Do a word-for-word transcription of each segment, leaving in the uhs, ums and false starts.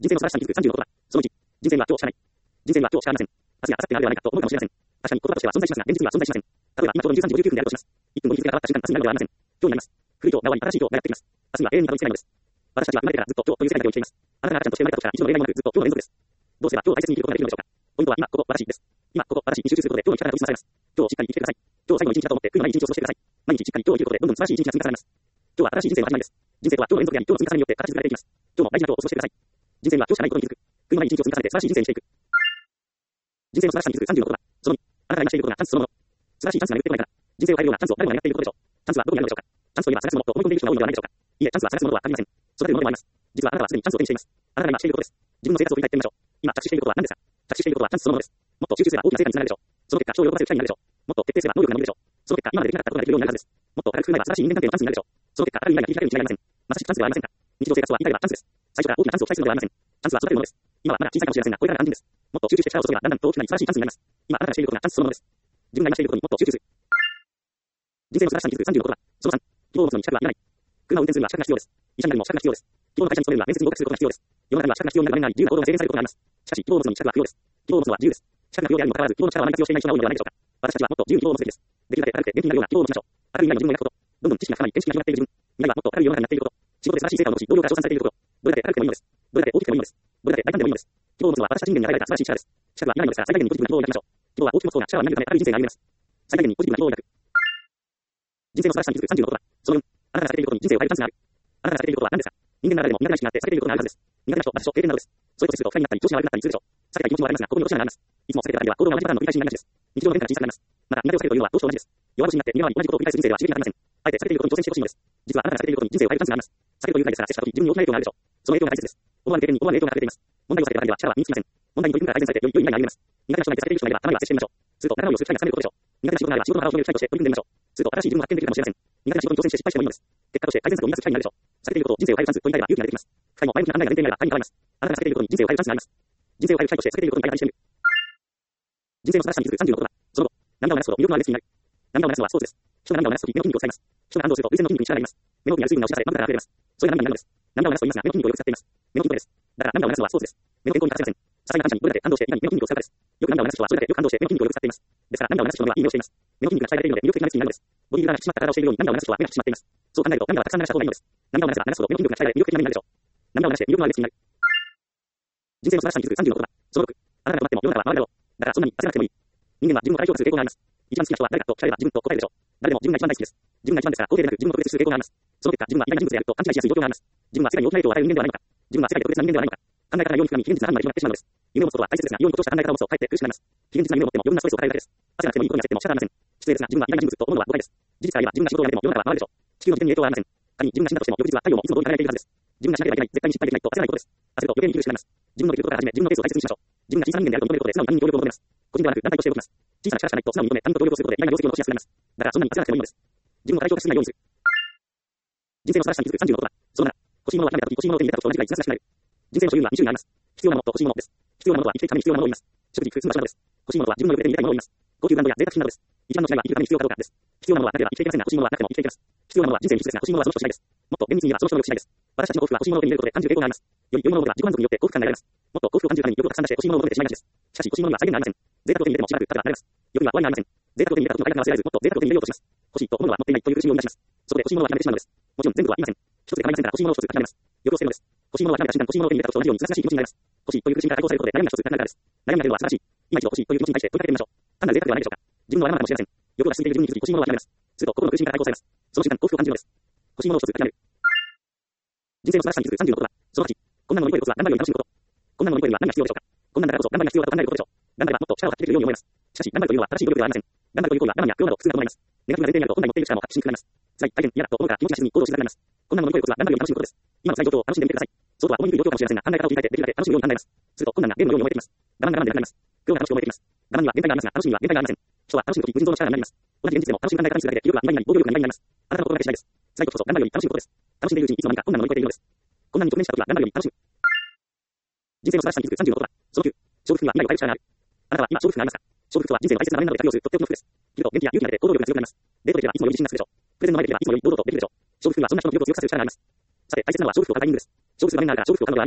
人生の素晴らしさに気づくさんじゅうの言葉。そのいち、人生は今日しかない。人生は今日しかありません。明日や明後日があるではないかと思うかもしれません。確かに言葉としては存在しますが、現実には存在しません。例えば、今ちょうどにじゅうさんじじゅうきゅうふんであるとします。いっぷん後に日付が変わった瞬間、明日になるではありません。今日になります。古い今日が終わり、新しい今日がやってきます。明日には永遠にたどり着けないのです。私たちは生まれてからずっと今日という世界だけを生きています。あなたが赤ちゃんとして生まれた時から一度の例外もなくずっと今日の連続です。どうすれば今日を大切に生きることができるのでしょうか。ポイントは今、ここ、私です。今、ここ、私に集中することで今日の力が研ぎ澄まされます。今日をしっかり生きてください。今日最後の一日だと思って悔いのない一日を過ごしてください。毎日しっかり今日を生きることでどんどん素晴らしい一日が積み重ねます。今日は新しい人生の始まりです。人生とは今日の連続であり、今日の積み重ねによって形作られていきます。今日も大事な今日を過ごしてください。人生には今日しかないことに気づく。悔いのない一日を積み重ねて素晴らしい人生にしていく。人生の素晴らしさに気づくさんじゅうの言葉。そのに、あなたが今していることがチャンスそのもの。素晴らしいチャンスが巡ってこないから、人生を変えるようなチャンスを誰もが狙っていることでしょう。チャンスはどこにあるのでしょうか。チャンスといえば探すものと思い込んでいる人が多いのではないでしょうか。いえ、チャンスは探すものはありません。育てるものでもあります。実はあなたはすでにチャンスを手にしています。あなたが今していることです。自分の生活を振り返ってみましょう。今着地していることは何ですか。着地していることはチャンスそのものです。もっと集中すれば大きな成果につながるでしょう。その結果、人を喜ばせる機会になるでしょう。もっと徹底すれば能力が伸びるでしょう。その結果、今までできなかったことができるようになるはずです。もっと軽く振る舞えば素晴らしい人間関係のチャンスになるでしょう。その結果、ある意味が切り開けるに違いありません。まさしくチャンスではありませんか。日常生活は言い換えればチャンスです。最初から大きなチャンスを期待するのではありません。チャンスは育てるものです。今はまだ小さいかもしれませんが、これからが肝心です。もっと集中して力を注げばだんだんと大きな素晴らしいチャンスになります。今あなたがしていることがチャンスそのものです。自分が今していることにもっと集中する。人生の素晴らしさに気づくさんじゅうの言葉。そのさん、希望を持つのに資格はいらない。車を運転するには資格が必要です。医者になるにも資格が必要です。希望の会社に勤めるには面接に合格することが必要です。世の中には資格が必要になる場面があり、自由な行動が制限されることがあります。しかし、希望を持つのに資格は不要です。希望を持つのは自由です。資格が不要であるにもかかわらず、希望の力はあまり活用していない人が多いのではないでしょうか。私たちはもっと自由に希望を持つべきです。できるだけ軽くて元気になるような希望を持ちましょう。明るい未来の自分を描くこと。どんどん知識が深まり、見識が広がっている自分。未来はもっと明るい世の中になっていること。仕事で素晴らしい成果を残し、同僚から称賛されていること。どれだけ軽くてもいいのです。どれだけ大きくてもいいのです。どれだけ大胆でもいいのです。希望を持つのは私たち人間に与えられた素晴らしい力です。資格はいらないのですから、最大限にポジティブな希望を抱きましょう。希望は大きく持つ方が力を投げるため明るい人生が歩めます。最大限にポジティブな希望を抱く。人生の素晴らしさに気づくさんじゅうの言葉。そのよん、あなたがされていることに人生を変えるチャンスがある。あなたがされていることは何ですか。人間ならでも苦手な意識があって避けていることがあるはずです。苦手な人、場所、経験などです。そういうことすると不快になったり、調子が悪くなったりするでしょう。避けたい気持ちもありますが、心に落ちがあります。いつも避けてたりでは行動が同じパターンの繰り返しになりがちです。日常の変化が小さくなります。また、苦手を避けるというのはどうしても同じです。弱腰になって身側に同じことを繰り返す人生では刺激がありません。あえて避けていることに挑戦してほしいのです。実はあなたが避けていることに人生を変えるチャンスがあります。避けるという態度ですら、接した時自分に大きな影響があるでしょう。その影響が大切です。思わぬ経験に思わぬ影響が隠れています。問題を避けただけでは力は身につきません。問題に取り組むから改善されて、より良い未来が歩めます。苦手な人がいて避けている人がいれば、たまには接してみましょう。すると、仲直りをする機会がつかめることでしょう。苦手な仕事があれば、仕事の腹を広げる機会として取り組んでみましょう。すると、新しい自分を発見できるかもしれません。苦手な仕事に挑戦して失敗してもいいのです。結果として改善策を見出す機会になるでしょう。避けていることを人生を変えるチャンスと言い換えれば勇気が出てきます。不快も前向きな考えが前提になれば他人に変わります。あなたが避けていることに人生を変えるチャンスがあります。人生を変える機会として避けていることに相対してみる。人生の素晴らしさに気づくさんじゅうの言葉。その後、涙を流すほど魅力のあるレッスンになる。涙を流すのはスポーツです。人が涙を流すとき、目の筋肉を使います。人が感動すると、涙腺の筋肉に力が入ります。目の奥にある水分が押し出され、まぶたから溢れます。それが涙になるのです。涙を流すと言いますが、目の筋肉をよく使っています。目の筋肉です。だから涙を流すのはスポーツです。目の健康に欠かせません。些細な感謝にどれだけ感動して、今に目の筋肉を使うかです。よく涙を流す人はそれだけよく感動して、目の筋肉をよく使っています。ですから涙を流す人の目はいい目をしています。目の筋肉が鍛えられているので魅力的なレッスンになるのです。ボディービルダーが引き締まった体をしているように涙を流す人は目が引き締まっています。そう考えると涙はたくさん流した方がいいのです。涙を流せば流すほど目の筋肉が鍛えられ魅力的な目になるでしょう。涙を流して魅力のあるレッスンになる。人生の素晴らしさに気づくさんじゅうの言葉。そのろく、あなたが止まっても世の中は回るだろう。だからそんなに焦らなくてもいい。人間は自分を過大評価する傾向があります。一番好きな人は誰かと聞かれれば自分と答えるでしょう。誰でも自分が一番大好きです。自分が一番ですから肯定でなく自分を特別する傾向があります。その結果、自分は意外な人物であると勘違いしやすい状況があります。自分は世界に大きな影響を与える人間ではないのか。自分は世界で特別な人間ではないのか。考え方がように膨らみ、非現実な範囲まで広がってしまうのです。夢を持つことは大切ですが、ように落とした考え方を持つとかえって苦しくなります。非現実な夢を持っても余分なストレスを抱えるだけです。焦らなくてもいいことに焦っても仕方ありません。失礼ですが、自分は意外な人物と思うのは誤解です。事実があれば自分が仕事をやめても世の中は回るでしょう。地球の時点に影響はありません。仮に自分が死んだとしても翌日は太陽もいつも通り輝いているはずです。自分がしなければいけない、絶対に失敗できないと焦らないことです。焦ると余計に生きるしかないます。自分のできることから始め、自分のペースを大切にしましょう。自分が小さな人間であると認めることで素直に他人に協力を求めます。個人ではなく団体として動きます。小さな力しかないと素直に認め、他人と協力することで意外な業績を残しやすくなります。だからそんなに焦らなくてもいいのです。自分を過大評価しすぎないようにする。人生の素晴らしさに気づくさんじゅうの言葉。そのなな、欲しいものを諦めたとき、欲しいものを手に入れたときと同じくらい自殺しくなる。人生の所有にはに種類あります。必要なものと欲しいものです。必要なものは生きていくために必要なものを言います。食事、服、住む場所などです。欲しいものは自分の欲で手に入れたいものを言います。高級ブランドや贅沢品などです。一番の違いは生きるために必要かどうかです。必要なものはなければ生きていけませんが、欲しいものはなくても生きていけます。必要なものは人生に必須ですが、欲しいものはその人次第です。もっと厳密に言えばその人の力次第です。私たちの幸福は欲しいものを手に入れることで感じる傾向があります。より良いものが自己満足によって幸福感が得られます。もっと幸福を感じるために欲をたくさん出して欲しいものを求めてしまいがちです。しかし欲しいものには際限がありません。贅沢を手に入れてもしばらく経てば慣れます。欲には終わりがありません。贅沢を手に入れた時の快感が忘れられず、もっと贅沢を手に入れようとします。欲しいと思うのは持っていないという苦しみを生み出します。そこで欲しいものは諦めてしまうのです。もちろん全部とは言いません。一つで構いませんから欲しいものを一つ諦めます。欲を捨てるのです。欲しいものを諦めた瞬間、欲しいものを手に入れた時と同じように難しい気持ちになります。欲しいという苦しみから解放されることで悩みが一つなくなるからです。悩みが出るのは素晴らしい。今一度欲しいという気持ちに対して問いかけてみましょう。単なる贅沢ではないでしょうか。自分のわがままかもしれません。欲を出し続けている自分に気づき欲しいものを諦めます。すると心の苦しみから解放されます。その瞬間幸福を感じるのです。欲しいものを一つ諦める。人生の素晴らしさに気づくさんじゅうの言葉。そのはち、困難を乗り越えるコツは頑張るように楽しむこと。困難を乗り越えるには何が必要でしょうか。困難だからこそ頑張りが必要だと考えることでしょう。頑張ればもっと力を発揮できるように思います。しかし頑張るというのは正しい努力ではありません。頑張るという行為は我慢や苦労など苦痛なことになります。ネガティブな前提にあると本来持っている力も発揮しにくくなります。辛い、大変、嫌だと思うから気持ちが沈み行動しづらくなります。困難を乗り越えるコツは頑張るように楽しむことです。今の辛い状況を楽しんでみてください。そうとは思いにくい状況かもしれませんが、考え方を切り替えてできるだけ楽しむように考えます。すると困難がゲームのように思えてきます。我慢我慢でなくなります。苦労が楽しく思えてきます。我慢には限界がありますが、楽しみには限界がありません。人は楽しむとき無尽蔵の力がなります。同じ現実でも楽しむ考え方にするだけで気力が2倍になり、防御力がにばいになります。あなたの心がけ次第です。辛いことこそ頑張るように楽しむことです。楽しんでいるうちにいつの間にか困難を乗り越えているのです。困難に直面したときは頑張るように楽しむ。人生の素晴らしさに気づくさんじゅうの言葉。そのきゅう、勝負服には未来を変える力がある。あなたは今勝負服がありますか。勝負服は人生の大切な場面などで活用するとっておきの服です。着ると元気や勇気が出て行動力が強くなります。デートできればいつもより自信がつくでしょう。プレゼンの前できればいつもより堂々とできるでしょう。勝負服はそんな人の魅力を強くさせる力があります。さて大切なのは勝負服を買いに行くです。勝負する場面があるから勝負服を買うのではありません。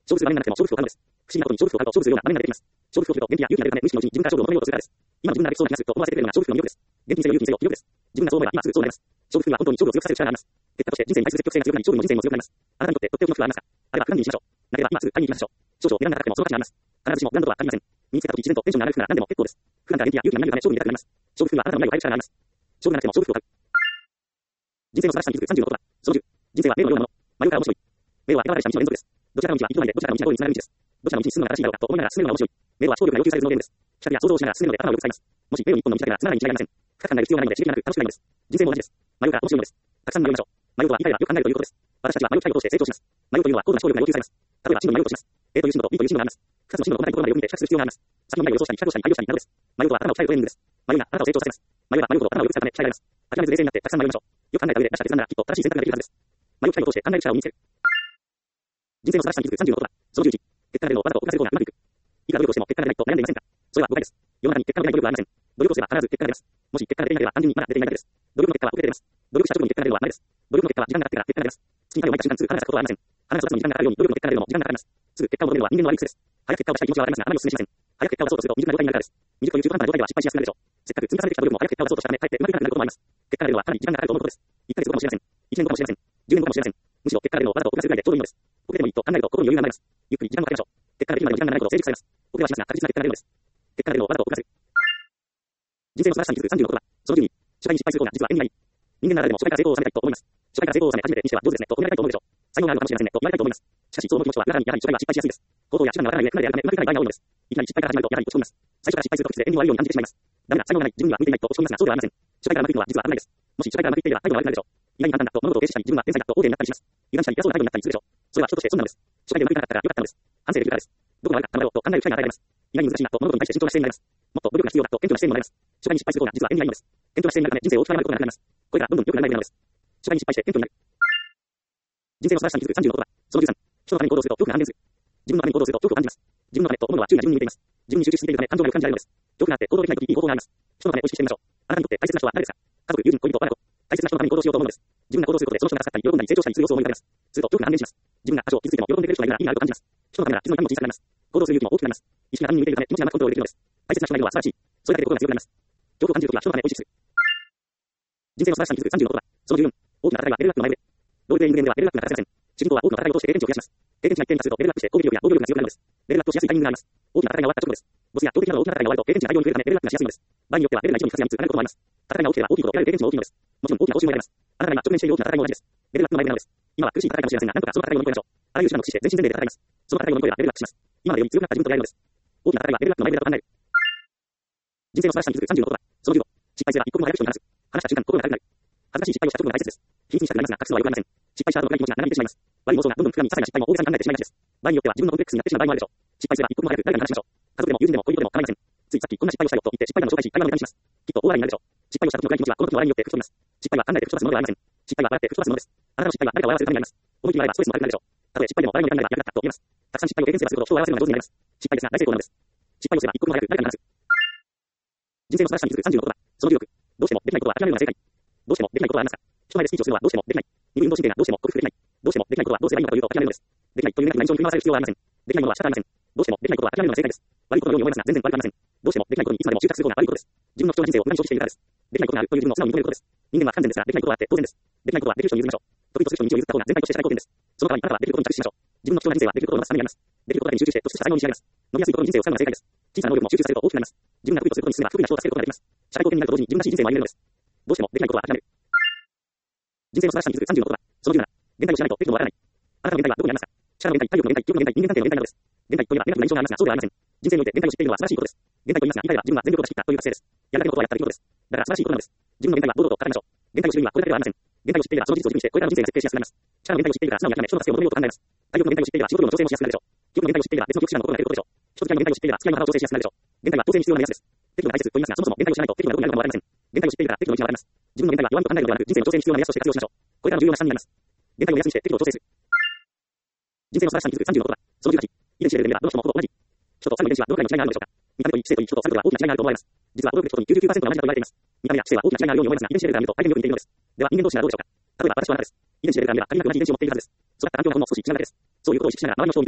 勝負数は何なくても勝負数を買うのです。不思議なことに勝負数を買うと勝負するような場面が出てきます。勝負数を取ると元気や勇気が出るため無意識のうちに自分から勝負を求めようとするからです。今自分ならできそうな気がすると思わせてくれるのが勝負数の魅力です。元気にせよ勇気にせよ魅力です。自分がそう思えば今すぐそうなります。勝負数は本当に勝負を強くさせる力があります。結果として人生に対する積極性が強くなり勝負の人生も強くなります。あなたにとってとっておきの服はありますか？あれば不安にしましょう。なければ今すぐ買いに行きましょう。少々値段が高くてもその価値があります。必ずしもブランドとは限りません。身につけた時自然とテンションが上がる服なら何でも結構です。普段から元気や勇気が見られるため勝負に出たくなります。勝負服はあなたの未来を変える力があります。勝負がなくても勝負服を買う。人生の素晴らしさに気づくさんじゅうのことだ。そのじゅう。人生は迷路のようなもの。迷うから面白い。迷路は選ばれた道の連続です。どちらかの道は行き止まりで、どちらかの道はゴールにつながる道です。どちらの道に進むのが正しいだろうかと思いながら進めるのが面白い。迷路は超力が要求されるのゲームです。企画や想像をしながら進めるので頭をよく使います。もし迷路に一本の道だけならつながりに違いありません。深く考える必要がないので刺激がなく楽しくないのです。人生も同じです。迷うから面白いのです。たくさん迷いましょう。迷うとは理解やよく考えるということです。私たちは迷う機会を通して成長します。迷うというのは高度な思考力が要求されます。例えば進路に迷うとします。A という進路と B という進路があります。ふたつの進路の細かいところまでよく見て比較する必要があります。先の未来を予想したり、企画をしたり、対応したりなどです。迷うとは頭を鍛えるトレーニングです。迷うがあなたを成長させます。迷うは迷うほど頭をよく使うため鍛えられます。諦めず冷静になってたくさん迷いましょう。よく考えた上で出した決断ならきっと正しい選択ができるはずです。迷う機会を通して考える力を身につける。人生の素晴らしさに気づくさんじゅうのことだ。そのじゅういち。結果が出るのをわざと遅らせる方がうまくいく。いくら努力をしても結果が出ないと悩んでいませんか？それは誤解です。世の中に結果の出ない努力はありません。努力をすれば必ず結果が出ます。もし結果が出ていなければ単純にまだ出ていないだけです。努力の結果は遅れて出ます。努力した直後に結果が出るのはないです。努力の結果は時間がかかってから結果が出ます。月にかげを毎日時間ずつ離さすことはありません。花が育つのに時間がかかるように努力の結果が出るのも時間がかかります。すぐ結果を求めるのは人間の悪い癖です。早く結果を出したい気持ちはわかりますが、あまりお勧めしません。早く結果を出そうとすると未熟な状態になるからです。未熟という中途半端な状態では失敗しやすくなるでしょう。せっかく積み重ねてきた努力も早く結果を出そうとしたため、かえってうまくいかなくなることもあります。結果が出るのはかなり時間がかかると思うことです。いっかげつごかもしれません。いちねんごかもしれません。じゅうねんごかもしれません。むしろ結果が出るのをわざと遅らせるぐらいでちょうどいいのです。遅れてもいいと考えると心に余裕が生まれます。ゆっくり時間をかけましょう。結果が出るまでの時間がないことを成熟されます。遅れはしますが確実な結果が出るのです。結果が出るのをわざと遅らせる。人生の素晴らしさに気づくさんじゅうのことだ。そのじゅうに。失敗に失敗する方が実は縁起がいい。人間なら誰でも初回から成功を収めたいと思います。初回から成功を収め初めてにしては上手ですねと褒められたいと思うでしょう。才能があるのかもしれませんねと言われたいと思います。しかしそう思う気持ちは裏側にやはり初回は失敗しやすいです。行動や手段がわからない上、かなりやるためうまくいかない場合が多いのです。いきなり失敗から始まるとやはり落ち込みます。最初から失敗するときつで縁起の悪いように感じてしまいます。ダメだ、才能がない、自分には向いていないと落ち込みますが、そうではありません。初回からうまくいくのは実は危ないです。もし初回からうまくいっていれば態度が悪くなるでしょう。意外に簡単だと物事を停止したり、自分は天才だと大手になったりします。油断したり偉そうな態度になったりするでしょう。それは人として損なのです。初回でうまくいかなかったから良かったのです。反省できるからです。どこが悪かったのだろうと考える機会が与えられます。意外に難しいなと物事に対して慎重な姿勢になります。もっと努力が必要だと謙虚な姿勢にもなります。初回に失敗する方が実は縁起がいいのです。謙虚な姿勢になるため人生を大きく学ぶことがなくなります。これがどんどん良くなる前なのです。初回に失敗して謙虚になる。人生の素晴らしさに気づくさんじゅうのことだ。そのじゅうさん。人のために行動すると恐怖が半減する。自分のために行動すると恐怖を感じます。自分のためと思うのは注意が自分に向いています。自分に集中しすぎているため感情がよく感じられるのです。恐怖があって行動できないときいい方法があります。人のためを意識してみましょう。あなたにとって大切な人は誰ですか？家族、友人、恋人、親子。大切な人のために行動しようと思うのです。自分が行動することでその人が助かったり喜んだり成長したりする様子を思い浮かべます。すると恐怖が半減します。自分が多少傷ついても喜んでくれる人がいるならいいなと感じます。人のためなら傷の痛みも小さくなります。行動する勇気も大きくなります。意識が他人に向いているため気持ちがうまくコントロールできるのです。大切な人がいるのは素晴らしい。それだけで心が強くなります。恐怖を感じるときは人のためを意識する。人生の素晴らしさに気づくさんじゅうのことだ。そのじゅうよん。大きな戦いはレベルアップの前で。ロールプレイングゲームではレベルアップが欠かせません。主人公は多くの戦いを通して経験値を増やします。経験値が一定に達するとレベルアップして攻撃力や防御力が強くなるのです。レベルアップをしやすいタイミングがあります。大きな戦いが終わった直後です。ボスや強敵など大きな戦いが終わると経験値が大量に増えるためレベルアップがしやすいのです。場合によってはレベルがいちに達すやみつかれることもあります。戦いが起きては大きいほど得られる経験値も大きいのです。もちろん大きな報酬も得られます。あなたが今直面している大きな戦いも同じです。レベルアップの前でなのです。今は苦しい戦いかもしれませんが、なんとかその戦いを乗り越えましょう。あらゆる手段を駆使して全身全霊で戦います。その戦いを乗り越えればレベルアップします。今までより強くなった自分と出会えるのです。大きな戦いはレベルアップの前でだと考える。人生の素晴らしさに気づくさんじゅうのことだ。そのじゅうご。失敗すれば一刻も早く人に話す。話した瞬間心が軽くなる。恥ずかしい失敗をした直後が大切です。秘密にしたくなりますが、隠すのは良くありません。失敗した後の深い気持ちが長引いてしまいます。悪い妄想がどんどん膨らみ、些細な失敗も大げさに考えてしまいがちです。場合によっては自分のコンプレックスになってしまう場合もあるでしょう。失敗すれば一刻も早く誰かに話しましょう。家族でも友人でも恋人でも構いません。ついさっきこんな失敗をしたよと言って失敗談を紹介し、会話のネタにします。きっと大笑いになるでしょう。失敗をした時の深い気持ちはこの時の笑いによって吹き飛びます。失敗は考えて吹き飛ばすものではありません。失敗は笑って吹き飛ばすものです。あなたの失敗は誰かを笑わせるためにあります。思い切り笑えばストレスも悪くなるでしょう。たとえ失敗でも誰も考えが役立ったと言えます。たくさん失敗を経験すればするほど人を笑わせるのが上手になります。失敗ですが大成功なのです。失敗をすれば一刻も早く誰かに話す。人生の素晴らしさに気づくさんじゅうのことだ。そのじゅうろく。どうしてもできないことは諦めるのが正解。どうしてもできないことはありますか？人前でスピーチをするのはどうしてもできない。二分運動神経がどうしても克服できない。どうしてもできないことはどうすればいいのかというと諦めるのです。できないというネガティブな印象に振り回される必要はありません。できないものは仕方ありません。どうしてもできないことは諦めるのが正解です。悪いことのように思いますが全然悪くありません。どうしてもできないことにいつまでも執着する方が悪いことです。自分の貴重な人生を無駄に消費しているからです。できないことがあるという自分を素直に認めることです。人間は不完全ですができないことはあって当然です。できないことはできる人に譲りましょう。得意とする人に道を譲った方が全体として社会貢献です。その代わりあなたはできることに着地しましょう。自分の貴重な人生はできることを伸ばすためにあります。できることだけに集中して突出した才能に仕上げます。伸びやすいことに人生を使うのが正解です。小さな能力も集中させると大きくなります。自分が得意とすることに進めば得意な人を助けることができます。社会貢献になると同時に自分らしい人生を歩めるのです。どうしてもできないことは諦める。人生の素晴らしさに気づくさんじゅうのことだ。そのじゅうなな。現代を知らないと適度もわからない。あなたの現代はどこにありますか？力の現代、体力の現代、記憶の現代、人間関係の現代などです。現代といえばネガティブな印象がありますがそうではありません。人生において現代を知っているのは素晴らしいことです。現代と言いますが、言い換えれば自分は全力を出し切ったという覚醒です。やるだけのことはやったということです。だから素晴らしいことなのです。自分の現代は堂々と語りましょう。現代を知るにはこれだけではありません。現代を知っていればその事実を軸にしてこれからの人生が設計しやすくなります。力の現代を知っているから素直に諦め人の助けを求めようと考えます。体力の現代を知っていれば仕事量の調整もしやすくなるでしょう。記憶の現代を知っていれば別の記憶手段のことが出ることでしょう。人付き合いの現代を知っていれば付き合いの幅を調整しやすくなるでしょう。現代は当然必要な目安です。適度が大切と言いますが、そもそも現代を知らないと適度などこになるかもわかりません。現代を知っているから適度の道がわかります。自分の現代は弱みと考えるのではなく、人生の調整に必要な目安として活用しましょう。これからの重要な資産になります。現代を目安にして適度を調整する。人生の素晴らしさに気づくさんじゅうのことだ。そのじゅうはち。遺伝子レベルで見ればどの人もほぼ同じ。人と最後の遺伝子はどのくらいの違いがあるのでしょうか。見た目といい、知性といい、人とサイコが大きな違いがあると思われます。実は驚くべきことに きゅうじゅうきゅうパーセント が同じだと言われています。見た目や知性は大きな違いがあるように思いますが、遺伝子レベルから見ると大変よく似ているのです。では人間同士ならどうでしょうか。例えば私はあなたです。遺伝子レベルから見れば足りなく同じ遺伝子を持っているはずです。それだった環境の方も少し違うだけです。そういうことを意識しながら周りの人を見てみましょう。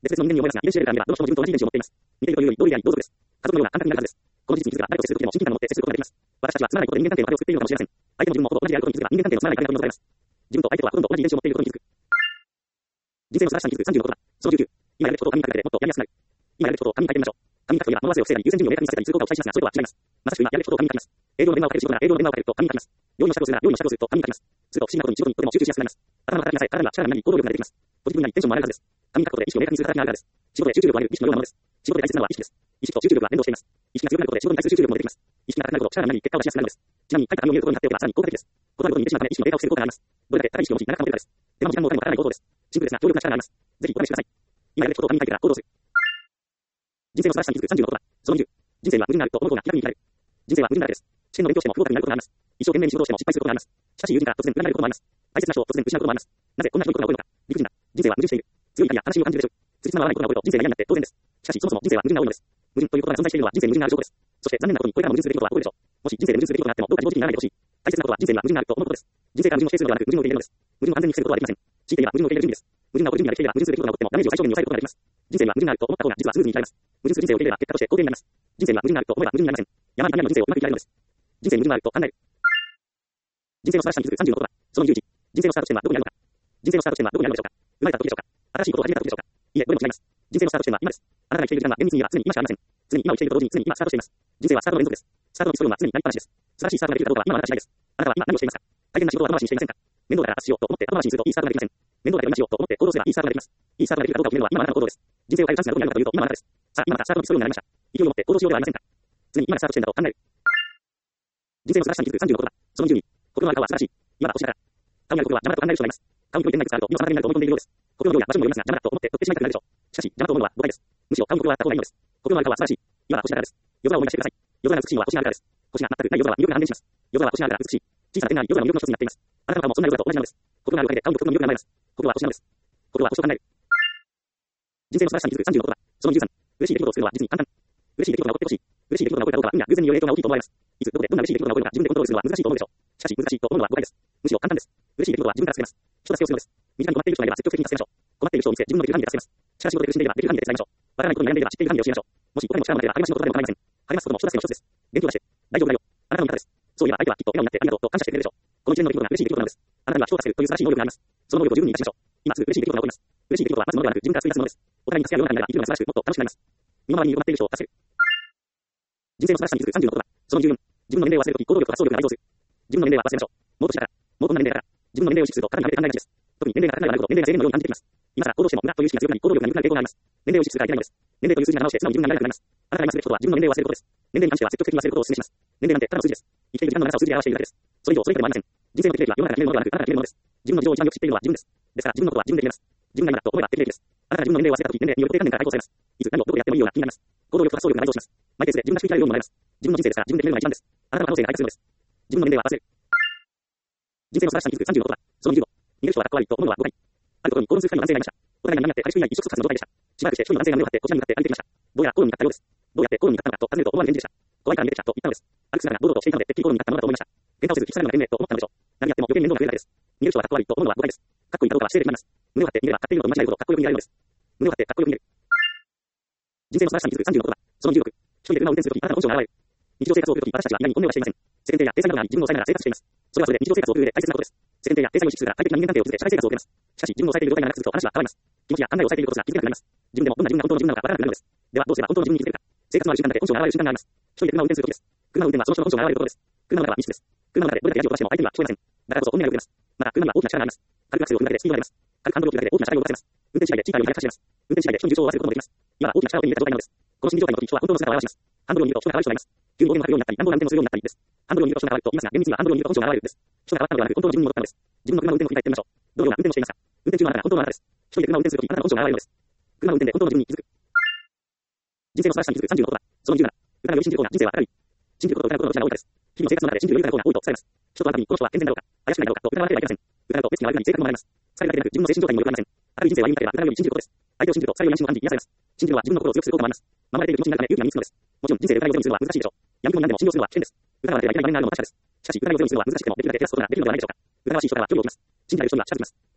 別々の人間に思いますが、遺伝子レベルから見れば、どの人も自分と同じ遺伝子を持っています。似ているというより、同類であり、同族です。家族のような感覚になるはずです。この事実に気づけば、誰と接するときでも親近感を持って接することができます。私たちはつまらないことで人間関係の壁を作っているのかもしれません。相手も自分もほぼ同じであることに気づけば、人間関係のつまらない壁が取り除かれます。自分と相手とはほとんど同じ遺伝子を持っていることに気づく。人生の素晴らしさに気づくさんじゅうのことだ。そのじゅうきゅう。今やるべきことを紙に書くだけでもっとやりやすくなる。今やるべきことを紙に書いてみましょう。紙に書くといえば、物忘れを防いだり、優先順位を明確にさせたりする効果を期待しますが、それとは違います。まさしく今やるべきことを紙に書きます。営業の電話をかける仕事なら営業の電話をかけると紙に書きます。料理の支度をするなら料理の支度をすると紙に書きます。すると不思議なことに仕事にとても集中しやすくなります。頭の働きがさえ体には力になり行動力が出てきます。ポジティブになりテンションも上がるはずです。紙に書くことで意識を明確にする働きがあるからです。仕事で集中力を上げる意識のようなものです。仕事で大切なのは意識です。意識と集中力は連動しています。意識が強くなることで仕事に対する集中力も出てきます。意識が高くなること、力になり結果を出しやすくなるのです。ちなみに書いた紙を見ることになっておけばさらに効果的です。断ることに熱心なため意識のデータを防ぐ効果があります。どれだけ高い意識を持ち、長く保てるかです。手間も時間もお金もかからない行動です。シンプルですが強力な力があります。ぜひお試しください。今やるべきことを紙に書いてから行動する。人生の素晴らしさに気づくさんじゅうのことだ。そのにじゅう。人生は無事になると思うことが気楽に生きられる。人生は無事になるです。試験の勉強しても不合格になることがあります。一生懸命に仕事をしても失敗することがあります。しかし友人から突然裏切られることもあります。大切な人を突然失うこともあります。なぜこんなひどいことが起こるのか。理不尽な。人生は矛盾している。強い怒りや悲しみを感じるでしょう。つじつまが合わないことが起こると人生が嫌になって当然です。しかしそもそも人生は矛盾が多いのです。矛盾ということが存在しているのは人生に矛盾がある証拠です。そして残念なことにこれからも矛盾するべきことは起こるでしょう。もし人生で矛盾するべきことがあってもどうか自暴自棄にならないでほしい。大切なことは人生には矛盾があると思うことです。人生が矛盾を否定するのではなく矛盾を受け入れるのです。矛盾を完全に防ぐことはできません。強いて言えば矛盾を受け入れる準備です。矛盾が起こる準備ができていれば矛盾するべきことが起こってもダメージを最小限に抑えることができます。人生には矛盾があると思った方が実はスムーズに生きられます。矛盾する人生を受け入れれば結果として好転になります。人生には矛盾があると思えば矛盾になりません。山あり谷ありの人生をうまく生きられるのです。人生に矛盾があると考える。人生の素晴らしさに気づくさんじゅうのことだ。そのじゅういち。人生のスタート地点はどこにあるのか。人生のスタート地点はどこにあるのでしょうか。生まれた時でしょうか。新しいことを始めた時でしょうか。いいえ、どれも違います。人生のスタート地点は今です。あなたが生きている時間は厳密に言えば常に今しかありません。常に今を生きていると同時に常に今スタートしています。人生はスタートの連続です。スタートの基礎は常になりっぱなしです。素晴らしいスタートができるかどうかは今あなた次第です。あなたは今何をしていますか。大変な仕事を後回しにしていませんか。面倒だから明日しようと思って後回しにするといいスタートができません。面倒だけど今しようと思って行動すればいいスタートができます。いいスタートができるかどうかを決めるのは今あなたの行動です。人生を変えるチャンスがどこにあるかというと今あなたです。さあ、今またスタートの基礎になりました。勢いを持って行動しようではありませんか。常に今がスタート地点だと考える。人生の素晴らしさに気づくさんじゅうのことだ。そのじゅうに。心のあるかは素晴らしい。今だとしながら。顔にあることは邪魔だと考える人がいます。顔に黒い点がいくつかあると身の妨げになると思い込んでいるようです。心の量や場所にもよりますが邪魔だと思って取ってしまいたくなるでしょう。しかし邪魔と思うのは誤解です。むしろ顔に心はあった方がいいのです。心のあるかは素晴らしい。今だとしながらです。夜空を思い出してください。夜空が美しいのは星があるからです。星が全くない夜空は魅力が半減します。夜空は星があるから美しい。小さな点があり夜空の魅力の一つになっています。あなたの顔もそんな夜空と同じなのです。心があるおかげで顔の曲の魅力が生まれます。心は星なのです。心は星を考える。人生の素晴らしさに気づくさんじゅうのことだ。そのじゅうさん。嬉しい出来事を作るのは実に簡単。嬉しい出来事が起こってほしい。嬉しい出来事が起こるかどうかは運や偶然による影響が大きいと思われます。いつどこでどんな嬉しい出来事が起こるか自分でコントロールするのは難しいと思うでしょう。しかし難しいと思うのは誤解です。むしろ簡単です。嬉しい出来事は自分から作れます。人助けをするのです。身近に困っている人がいれば積極的に助けましょう。困っている人を見つけ自分のできる範囲で助けます。しかし仕事で苦しんでいればできる範囲で手伝いましょう。わからないことに悩んでいれば知っている範囲で教えましょう。もし他にも力を持てれば励ましのことでも構いません。励ますことも人助けの一つです。元気を出して。大丈夫だよ。あなたの味方です。そういえば相手はきっと笑顔になってありがとうと感謝してくれるでしょう。この一連の出来事が嬉しい出来事なのです。あなたには人を助けるという素晴らしい能力があります。その能力を十分に活かしましょう。今すぐ嬉しい出来事が起こります。嬉しい出来事は待つものではなく自分から作り出すものです。お互いに助け合うような中になれば生きるのが素晴らしくもっと楽しくなります。身の回りに困っている人を助ける。人生の素晴らしさに気づくさんじゅうのことだ。そのじゅうよん。自分の年齢を忘れるとき行動力と発想力が倍増する。自分の年齢は忘れましょう。もう年だから。もうこんな年齢だから。自分の年齢を意識すると体に慣れて考えがちです。特に年齢が高くなればなるほど年齢が制限のように感じてきます。今から行動しても無駄という意識が強くなり行動力が鈍くなる傾向があります。年齢を意識するからいけないのです。年齢という数字が直して素直に自分がなれなくなります。あなたが今すべきことは自分の年齢を忘れることです。年齢に関しては積極的に忘れることをお勧めします。年齢なんてただの数字です。生きている時間の長さを数字で表しているだけです。それ以上それ以下でもありません。人生の適齢期は世の中が決めるものではなくあなたが決めるものです。自分の事情を一番よく知っているのは自分です。ですから自分のことは自分で決めます。自分が今だと思えば適齢期です。あなたが自分の年齢を忘れた時年齢による固定観念から解放されます。いつ何をどこでやってもいいような気になります。行動力と発想力が倍増します。マイペースで自分らしく生きられるようにもなります。自分の人生ですから自分で決めるのが一番です。あなたの可能性が解決するのです。自分の年齢は忘れる。人生の素晴らしさに気づくさんじゅうのことだ。そのにじゅうご。逃げる人はかっこ悪いと思うのは誤解。あることに興奮する機会の男性がいました。お互いがになって激しくになり一触即発の状態でした。しばらくして一人の男性が目を張ってこちらに向かって歩いてきました。どうやら口論に向かったようです。どうやって口論に向かったのかと尋ねると思わぬ返事でした。怖いから逃げてきたと言ったのです。歩く姿が堂々としていたのでてっきり口論に向かったものだと思いました。喧嘩をせず引き下がるのが賢明と思ったのでしょう。何やっても余計に面倒が増えるだけです。逃げる人はかっこ悪いと思うのは誤解です。かっこいいかどうかは姿勢で決まります。胸を張って逃げれば勝手にのと同じであるほどかっこよく見られるのです。胸を張ってかっこよく見える。人生の素晴らしさに気づくさんじゅうのことだ。そのじゅうろく。一人で車を運転するときあなたの本性が現れる。日常生活を送るとき私たちは意外に本音はしていません。世間体や体裁などがあり自分の抑えながら生活しています。それはそれで日常生活を送る上で大切なことです。世間体や体裁を意識するから快適な人間関係を続け社会生活を送れます。しかし自分を抑えている状態が長く続くと話は変わります。気持ちや考えを抑えていることすら気づけなくなります。自分でもどんな自分が本当の自分なのかわからなくなるのです。ではどうすれば本当の自分に気づけるか。生活のある瞬間だけ本性が現れる瞬間があります。一人で車を運転するときです。車の運転はその人の本性が現れることです。車の中は密室です。車の中でどれだけラジオを飛ばしても相手には聞こえません。だからこそ本音が動けます。また車には大きな力があります。軽くアクセルを踏むだけでスピードが出ます。軽くハンドルを切るだけで大きな力が動かせます。運転次第で小さな余裕が走れます。運転次第で人の重傷を負わせることもできます。今は大きな力を手に入れた状態なのです。この心理状態の時人は本当の姿を表します。ハンドルを握ると人が変わる人がいます。急に暴言を吐くようになったり、乱暴な運転をするようになったりです。ハンドルを握ると人が変わると言いますが、厳密にはハンドルを握ると本性が現れるです。人が変わったのではなく本当の自分に戻ったのです。自分の車の運転を振り返ってみましょう。どのような運転をしていますか。運転中のあなたが本当のあなたです。一人で車を運転するときあなたの本性が現れるのです。車の運転で本当の自分に気づく。人生の素晴らしさに気づくさんじゅうのことだ。そのじゅうなな。疑うより信じる方が人生は明るい。信じることと疑うことのどちらが多いかです。日々の生活の中で信じるより疑う方が多いと伝えます。人と会うたびにこの人は健全だろうか、怪しくないだろうかと疑われてはいけません。疑うと目つきが悪くなり性格も悪くなります。疲れだけでなく自分の精神状態にもよりかりません。明るい人生は意味なければ疑うより信じることです。相手を信じると疲れをやみしも感じ癒されます。信じるのは自分の心を強くすることもあります。守られている気持ちになるため勇気が身につくのです。もちろん人生で疑いをゼロにするのは難しいでしょう。やみくもになんでも信用するのは危険です。疑われてはいけない場面があるのも確かです。しかし疑いをゼロにするのは難しくてもできるだけ手を出すことができるのではないでしょうか。疑わしい人からは距離を置きます。信じられる人には近づきます。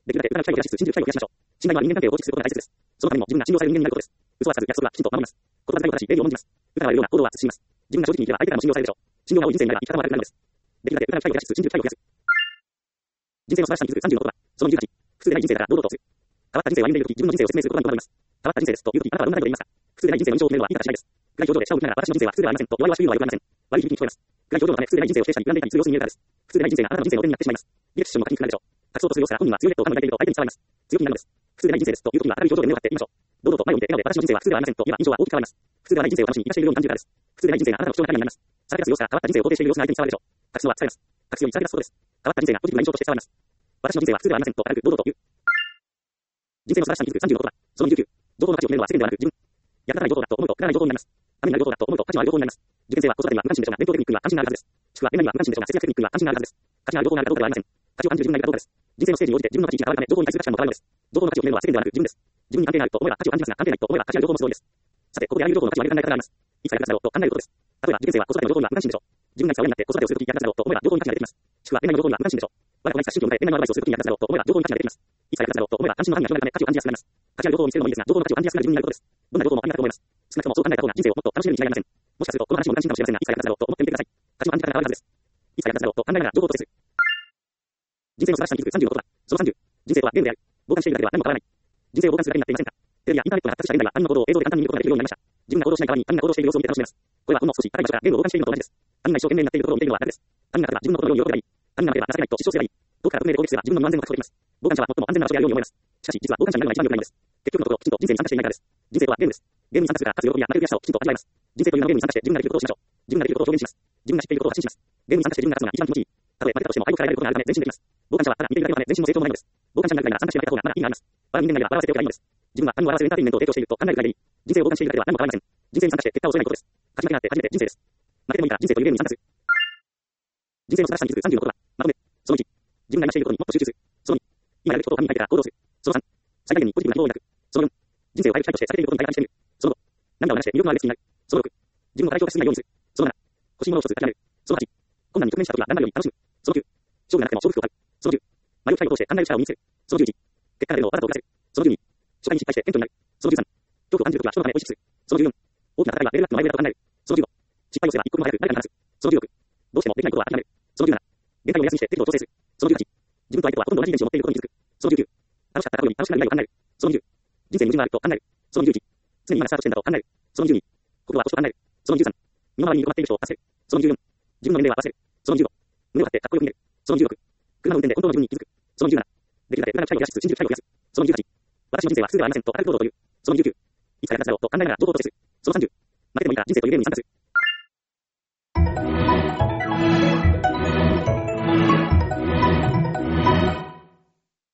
できるだけ疑う期待を増やしつつ、信じる期待を増やしましょう。信頼は人間関係を構築することが大切です。そのためにも自分が信用される人間になることです。嘘はつかず、約束はきちんと守ります。言葉遣いを正し、礼儀を重んじます。疑われるような行動は慎みます。自分が正直に生きれば相手からも信用されるでしょう。信用が多い人生になれば生き方も悪くなるのです。できるだけ疑う期待を増やしつつ、信じる期待を増やす。人生の素晴らしさに気づくさんじゅうの言葉。そのにじゅうはち。普通でない人生だから堂々とする。変わった人生を歩んでいるとき、自分の人生を説明する言葉にとどまります。変わった人生ですというとき、あなたはどんな態度で言いますか。普通でない人生の印象を決めるのは言い方次第です。暗い表情で舌を切りながら私の人生は普通ではありませんと弱々しく言うのはよくありません。悪い響きに聞こえます。暗い表情のため普通でない人生を否定したり、恨んでいたりする様子に見えるからです。普通でない人生があなたの人生の手になってしまいます。ディレクションも書きにくくなるでしょう。隠そうとする様子から本人は強い劣等感を抱いていると相手に伝わります。強気になるのです。普通でない人生ですというときは明るい表情で目を張って言いましょう。堂々と前を見て笑顔で私の人生は普通ではありませんと言えば印象は大きく変わります。普通ではない人生を楽しみに生かしているように感じるからです。普通でない人生があなたの貴重な中身になります。さらけ出す様子から変わった人生を肯定している様子が相手に伝わるでしょう。隠すのは伝えます。隠すよりさらけ出すことです。変わった人生がポジティブな印象として伝わります。私の人生は普通ではありませんと明るく堂々と言う。人生の素晴らしさに気づくさんじゅうの言葉。そのにじゅうきゅう。情報の価値を決めるのは世間ではなく自分。役立たない情報だと思うと、くだらない情報になります。ためになる情報だと思うと価値のある情報になります。受験生は子育てには無関心でしょうが、勉強テクニックには関心があるはずです。宿は恋愛には無関心でしょうが、節約テクニックには関心があるはずです。価値のある情報があるかどうかではありません。価値を感じる自分がいるかどうかです。人生のステージに応じて自分の立ち位置が変わるため、情報に対する価値観も変わるのです。情報の価値を決めるのは世間ではなく自分です。自分に関係があると思えば価値を感じますが、関係ないと思えば価値ある情報もそうです。さて、ここであらゆる情報の価値を上げる考え方があります。いつか役立つだろうと考えることです。例えば、受験生は子育ての情報には無関心でしょう。自分がいつか親になって子育てをするとき役立つだろうと思えば情報に価値が出てきます。宿は恋愛の情報には無関心でしょう。我が子がいつか宗教になって恋愛のアドバイスをするときに役立つだろうと思えば情報に価値が出てきます。いつか役立つだろうと思えば関心の範囲が広がるため価値を感じやすくなります。価値ある情報を見つけるのもいいですが、情報の価値を感じやすくなる自分になることです。どんな情報もありがたく思います。少なくともそう考えた方が人生をもっと楽しめるに違いありません。もしかするとこの話も無関心かもしれませんが、いつか役立つだろうと思ってみてください。価値の感じ方が変わるはずです。いつか役立つだろうと考えながら情報を統制する。人生の素晴らしさに気づくさんじゅうの言葉。そのさんじゅう。人生とはゲームである。傍観しているだけでは何も変わらない。人生を傍観するだけになっていませんか。テレビやインターネットが発達した現代は他人の行動を映像で簡単に見ることができるようになりました。自分が行動しない代わりに他人が行動している様子を見て楽しめます。これはほんの少し高い場所からゲームを傍観しているのと同じです。他人が一生懸命になっているところを見ているのは楽です。他人が勝てば自分のことのように喜べばいい。他人が負ければ情けないと主張すればいい。遠くから匿名で攻撃すれば自分の身の安全を確保できます。傍観者は最も安全な場所であるように思います。しかし実は傍観者になるのが一番良くないんです。結局のところきちんと人生に参加していないからです。人生とはゲームです。ゲームに参加するから勝つ喜びや負ける悔しさをきちんと味わいます。人生という名のゲームに参加して自分ができることをしましょう。自分ができることを表現します。自分が知っていることを発信します。ゲームに参加して自分が勝つのが一番気持ちいい。たとえ負けたとしても敗北から得られることがあるため前進できます。傍観者はただ見ているだけのため前進も成長もないのです。傍観者になるぐらいなら参加して負けた方がまだ意味があります。笑う人間がいれば笑わせておけばいいのです。自分は他人を笑わせるエンターテインメントを提供していると考えるぐらいでいい。人生を傍観しているだけでは何も変わりません。人生に参加して結果を恐れないことです。勝ち負けなんて初めて人生です。負けてもいいから人生というゲームに参加する。人生の素晴らしさに気づくさんじゅうの言葉。まとめ。そのいち。自分が今していることにもっと集中する。そのに。今やるべきことを紙に書いてから行動する。そのさん。最大限にポジティブな希望を抱く。そのよん。人生を回復したいとして避けていることに体感してみる。そのご。涙を流して魅力のあるレッスンになる。そのろく。自分を過大評価しすぎないようにする。そのなな。欲しいものを一つ諦める。そのはち。困難に直面した時は頑張るように楽しむ。そのきゅう。勝利がなくても勝負服を買う。そのじゅう。迷う機会を通して考える力を身につける。そのじゅういち。結果が出るのをわざと遅らせる。そのじゅうに。初回に失敗して謙虚になる。そのじゅうさん。恐怖を感じる時は人のためを意識する。そのじゅうよん。大きな戦いはレベルアップの前だと考える。そのじゅうご。失敗をすれば一刻も早く誰かに話す。そのじゅうろく。どうしてもできないことは諦める。そのじゅうなな。限界を目安にして適度を調整する。そのじゅうはち。自分と相手はほとんど同じ遺伝子を持っていることに気づく。そのじゅうきゅう。楽しかった過去より楽しくなる未来を考える。そのにじゅう。人生に矛盾があると考える。そのにじゅういち。常に今がスタート地点だと考える。そのにじゅうに。ここは年を考える。そのにじゅうさん。身の回りに広がっている人を助ける。そのにじゅうよん。自分の年齢を合わせる。そのにじゅうご。胸を張ってかっこよく見える。そのにじゅうろく。車の運転で本当の自分に気づく。そのにじゅうなな。できるだけ裏の期待を増やしつつ信じる期待を増やす。そのにじゅうはち。私の人生は普通ではありませんと明るく堂々と言う。そのにじゅうきゅう。いつか役立つだろうと考えながら情報を統制する。そのさんじゅう。負けてもいいから人生というゲームに参加する。